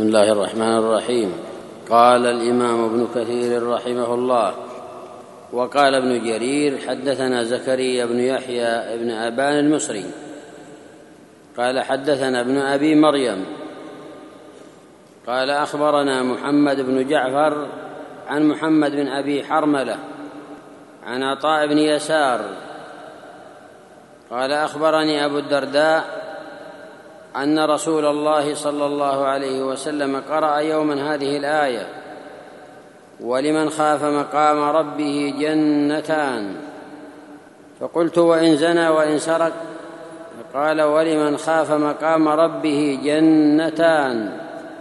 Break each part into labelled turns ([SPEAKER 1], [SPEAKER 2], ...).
[SPEAKER 1] بسم الله الرحمن الرحيم. قال الإمام ابن كثير رحمه الله: وقال ابن جرير: حدثنا زكريا بن يحيى بن أبان المصري قال حدثنا ابن أبي مريم قال أخبرنا محمد بن جعفر عن محمد بن أبي حرملة عن عطاء بن يسار قال أخبرني أبو الدرداء أن رسول الله صلى الله عليه وسلم قرأ يوما هذه الآية: ولمن خاف مقام ربه جنتان. فقلت: وإن زنى وإن سرق؟ فقال: ولمن خاف مقام ربه جنتان.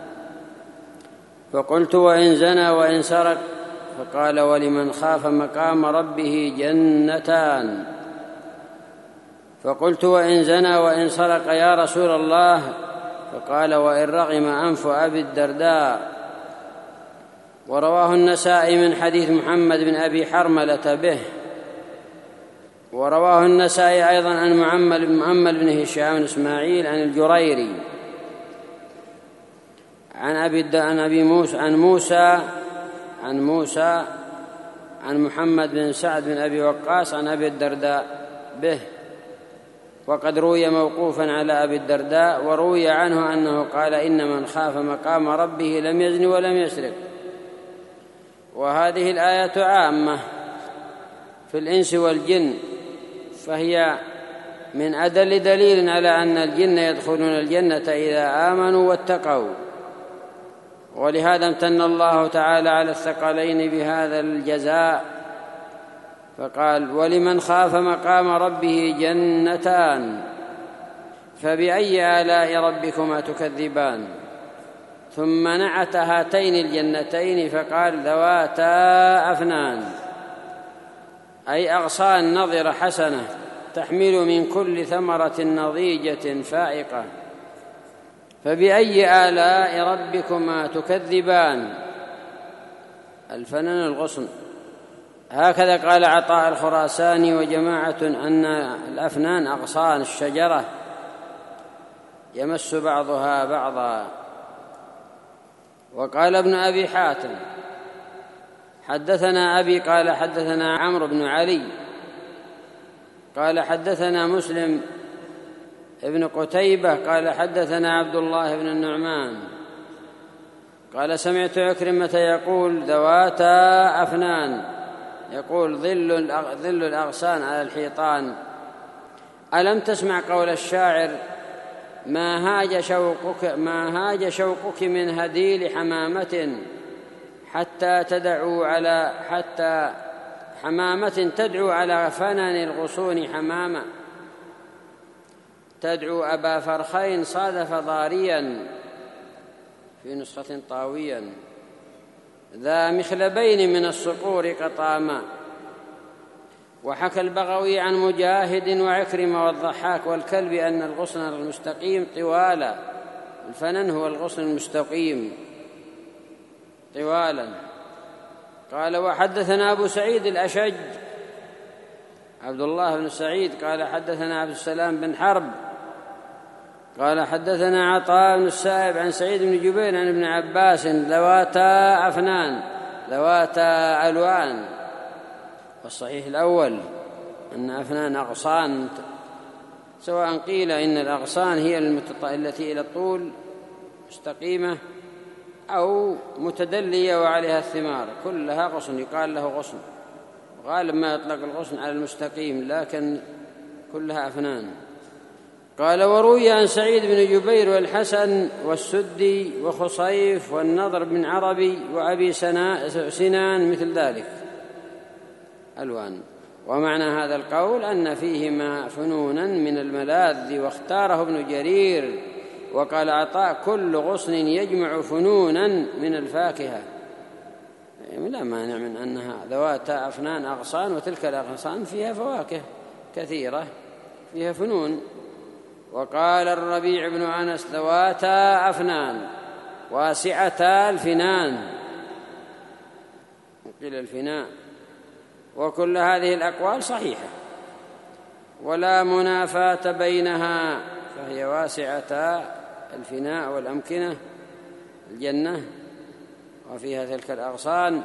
[SPEAKER 1] فقلت: وإن زنى وإن سرق؟ فقال: ولمن خاف مقام ربه جنتان. فقلت: وإن زنى وإن سرق يا رسول الله؟ فقال: وإن رغم أنف أبي الدرداء. ورواه النسائي من حديث محمد بن أبي حرملة به. ورواه النسائي أيضا عن محمد بن هشام بن إسماعيل عن الجريري عن موسى عن محمد بن سعد بن أبي وقاص عن أبي الدرداء به. وقد روي موقوفا على أبي الدرداء، وروي عنه أنه قال: إن من خاف مقام ربه لم يزن ولم يسرق. وهذه الآية عامة في الإنس والجن، فهي من أدل دليل على أن الجن يدخلون الجنة إذا آمنوا واتقوا. ولهذا امتن الله تعالى على الثقلين بهذا الجزاء، فقال: ولمن خاف مقام ربه جنتان. فبأي آلاء ربكما تكذبان؟ ثم نعت هاتين الجنتين فقال: ذواتا أفنان، أي أغصان نضرة حسنة تحمل من كل ثمرة نضيجة فائقة. فبأي آلاء ربكما تكذبان؟ الفنن الغصن. هكذا قال عطاء الخراساني وجماعة أن الأفنان أغصان الشجرة يمس بعضها بعضا. وقال ابن أبي حاتم: حدثنا أبي قال حدثنا عمرو بن علي قال حدثنا مسلم ابن قتيبة قال حدثنا عبد الله بن النعمان قال: سمعت عكرمة يقول: ذواتا أفنان، يقول ظل الأغصان على الحيطان. ألم تسمع قول الشاعر: ما هاج شوقك من هديل حمامة حتى حمامة تدعو على فنن الغصون حمامة، تدعو أبا فرخين صادف ضاريا، في نسخة طاويا، ذا مخلبين من الصقور قطاما. وحكى البغوي عن مجاهد وعكرمة والضحاك والكلب أن الغصن المستقيم طوالا، الفنن هو الغصن المستقيم طوالا. قال: وحدثنا أبو سعيد الأشج عبد الله بن سعيد قال حدثنا عبد السلام بن حرب قال حدثنا عطاء بن السائب عن سعيد بن جبير عن ابن عباس: ذواتا أفنان، ذواتا ألوان. والصحيح الأول أن أفنان أغصان، سواء قيل إن الأغصان هي التي إلى الطول مستقيمة أو متدلية وعليها الثمار، كلها غصن، يقال له غصن. غالب ما يطلق الغصن على المستقيم، لكن كلها أفنان. قال: وروي عن سعيد بن جبير والحسن والسدي وخصيف والنضر بن عربي وأبي سنان مثل ذلك ألوان. ومعنى هذا القول أن فيهما فنونا من الملاذ، واختاره ابن جرير. وقال عطاء: كل غصن يجمع فنونا من الفاكهة، لا مانع من أنها ذواتا أفنان أغصان، وتلك الأغصان فيها فواكه كثيرة فيها فنون. وقال الربيع بن أنس: ذواتا أفنان واسعتا الفنان، قيل الفناء. وكل هذه الأقوال صحيحة ولا منافاة بينها، فهي واسعتا الفناء والأمكنة الجنة، وفيها تلك الأغصان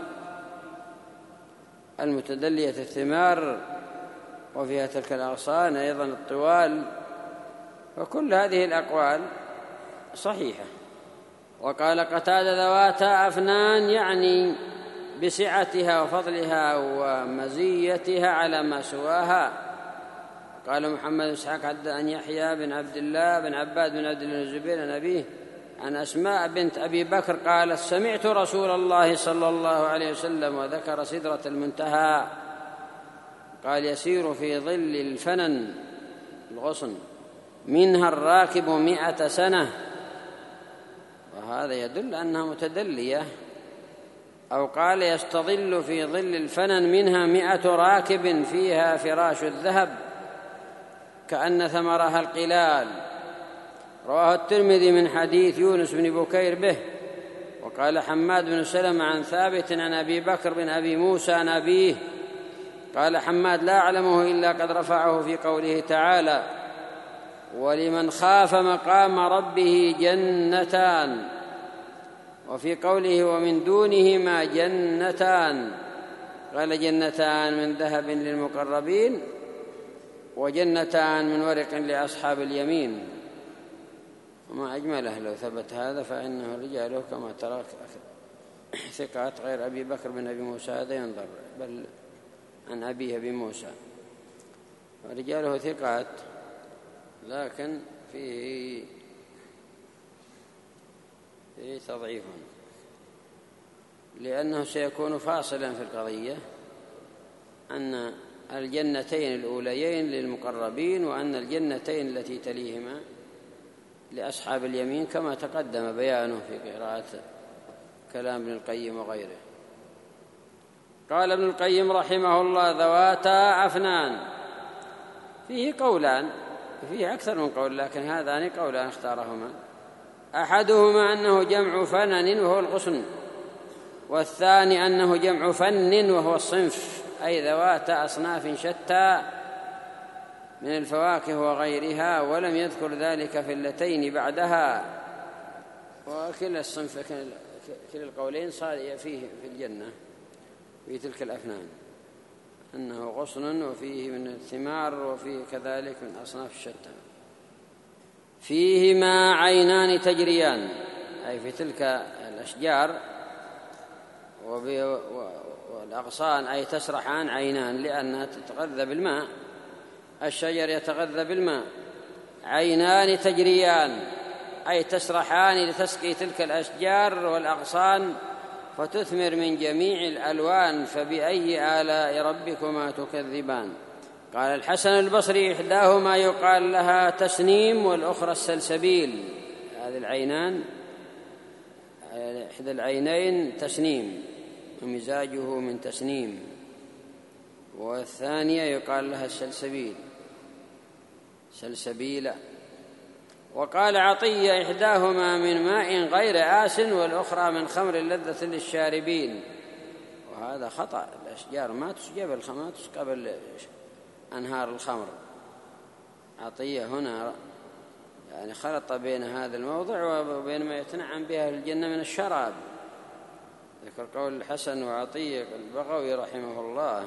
[SPEAKER 1] المتدلية الثمار، وفيها تلك الأغصان أيضا الطوال، وكل هذه الأقوال صحيحة. وقال قتادة ذواتا أفنان، يعني بسعتها وفضلها ومزيتها على ما سواها. قال محمد إسحاق حدث عن يحيى بن عبد الله بن عباد بن عبد الله بن الزبير عن أبيه عن أسماء بنت أبي بكر قالت سمعت رسول الله صلى الله عليه وسلم وذكر سدرة المنتهى قال يسير في ظل الفنن الغصن منها الراكب 100 سنة، وهذا يدل أنها متدلية. أو قال يستظل في ظل الفنن منها 100 راكب فيها فراش الذهب كأن ثمرها القلال. رواه الترمذي من حديث يونس بن بكير به. وقال حماد بن سلمة عن ثابت عن أبي بكر بن أبي موسى عن أبيه قال حماد لا أعلمه إلا قد رفعه في قوله تعالى ولمن خاف مقام ربه جنتان، وفي قوله ومن دونهما جنتان قال جنتان من ذهب للمقربين وجنتان من ورق لأصحاب اليمين. وما أجمله لو ثبت هذا فإنه رجاله كما ترى ثقات غير أبي بكر بن أبي موسى، هذا ينظر بل عن أبيه أبي موسى، ورجاله ثقات لكن فيه تضعيف، لأنه سيكون فاصلا في القضية أن الجنتين الأوليين للمقربين وأن الجنتين التي تليهما لأصحاب اليمين كما تقدم بيانه في قراءة كلام ابن القيم وغيره. قال ابن القيم رحمه الله ذواتا أفنان، فيه قولان، فيه أكثر من قول لكن هذان قولان اختارهما، أحدهما أنه جمع فنن وهو الغصن، والثاني أنه جمع فن وهو الصنف، أي ذواتا أصناف شتى من الفواكه وغيرها، ولم يذكر ذلك في اللتين بعدها. وكل الصنف كل القولين صار فيه في الجنة في تلك الأفنان أنه غصن وفيه من الثمار وفيه كذلك من أصناف الشتى. فيهما عينان تجريان، أي في تلك الأشجار والأغصان أي تسرحان عينان لأنها تتغذى بالماء، الشجر يتغذى بالماء. عينان تجريان أي تسرحان لتسقي تلك الأشجار والأغصان فتثمر من جميع الألوان، فبأي آلاء ربكما تكذبان. قال الحسن البصري إحداهما يقال لها تسنيم والأخرى السلسبيل، هذه العينان إحدى العينين تسنيم ومزاجه من تسنيم، والثانية يقال لها السلسبيل سلسبيلة. وقال عطية إحداهما من ماء غير آس والأخرى من خمر لذة للشاربين، وهذا خطأ، الأشجار ما تسقى بالخمر، تسقى بالأنهار الخمر. عطية هنا يعني خلط بين هذا الموضع وبين ما يتنعم بها الجنة من الشراب، ذكر قول الحسن وعطية البغوي رحمه الله.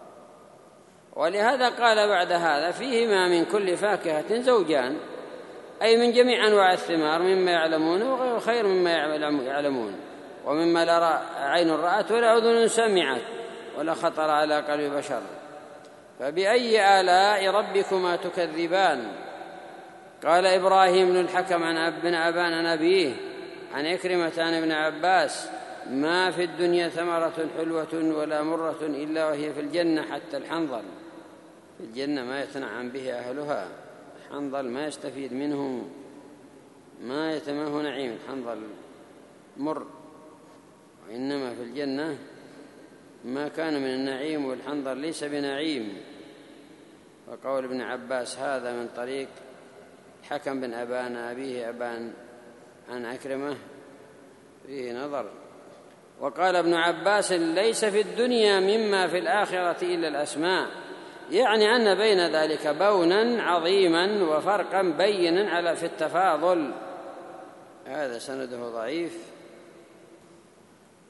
[SPEAKER 1] ولهذا قال بعد هذا فيهما من كل فاكهة زوجان، أي من جميع أنواع الثمار مما يعلمون وغير خير مما يعلمون، ومما لا عين رأت ولا أذن سمعت ولا خطر على قلب بشر. فبأي آلاء ربكما تكذبان. قال إبراهيم بن الحكم عن ابن أبان عن أبيه عن عكرمة عن ابن عباس ما في الدنيا ثمرة حلوة ولا مرة إلا وهي في الجنة حتى الحنظل، في الجنة ما يتنعم به أهلها، الحنظل ما يستفيد منه، ما يتمه نعيم، الحنظل مر، وإنما في الجنة ما كان من النعيم، والحنظل ليس بنعيم. وقول ابن عباس هذا من طريق حكم بن أبان أبيه أبان عن عكرمة فيه نظر. وقال ابن عباس ليس في الدنيا مما في الآخرة إلا الأسماء، يعني أن بين ذلك بونا عظيما وفرقا بينا على في التفاضل. هذا سنده ضعيف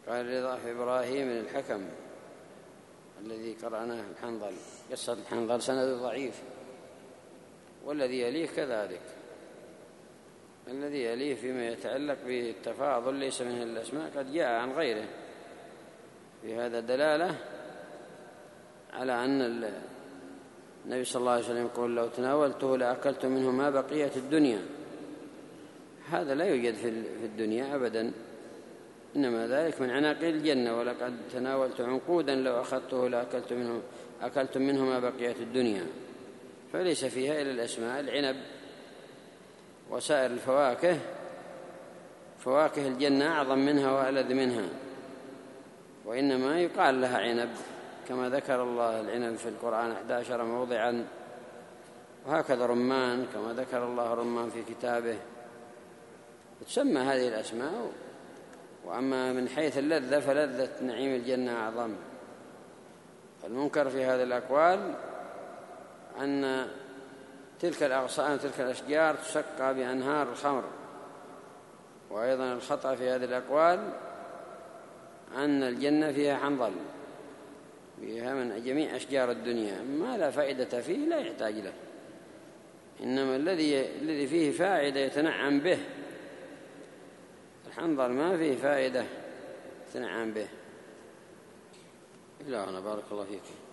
[SPEAKER 1] قال لضعف إبراهيم بن الحكم الذي قرأناه الحنظل، قصة الحنظل سند ضعيف، والذي يليه كذلك. الذي يليه فيما يتعلق بالتفاضل ليس منه الأسماء قد جاء عن غيره، في هذا دلالة على أن النبي صلى الله عليه وسلم يقول لو تناولته لأكلت منه ما بقية الدنيا. هذا لا يوجد في الدنيا أبدا، إنما ذلك من عناقيل الجنة. ولقد تناولت عنقودا لو أخذته لأكلت منه ما بقية الدنيا. فليس فيها إلا الأسماء. العنب وسائر الفواكه، فواكه الجنة أعظم منها وألذ منها، وإنما يقال لها عنب، كما ذكر الله العنب في القرآن 11 موضعا، وهكذا رمان كما ذكر الله رمان في كتابه. تسمى هذه الأسماء. وأما من حيث اللذة فلذة نعيم الجنة أعظم. المنكر في هذه الأقوال أن تلك الأغصان تلك الأشجار تسقى بأنهار الخمر. وأيضا الخطأ في هذه الأقوال أن الجنة فيها حنظل، فيها من جميع أشجار الدنيا ما لا فائدة فيه لا يحتاج له، إنما الذي فيه فائدة يتنعم به. الحنظل ما فيه فائدة يتنعم به. إلى هنا، بارك الله فيكم.